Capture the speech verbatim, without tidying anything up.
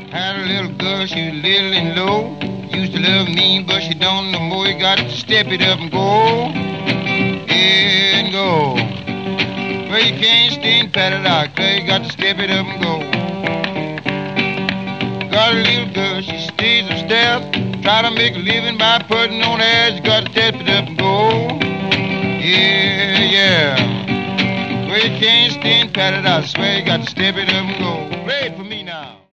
Had a little girl, she was little and low. Used to love me, but she don't no more. You got to step it up and go. And go. Well, you can't stay in paradise, you got to step it up and go. Got a little girl, she stays upstairs. Try to make a living by putting on airs. You got to step it up and go. Yeah, yeah. Well, you can't stay in paradise, I swear you got to step it up and go. Play it for me now.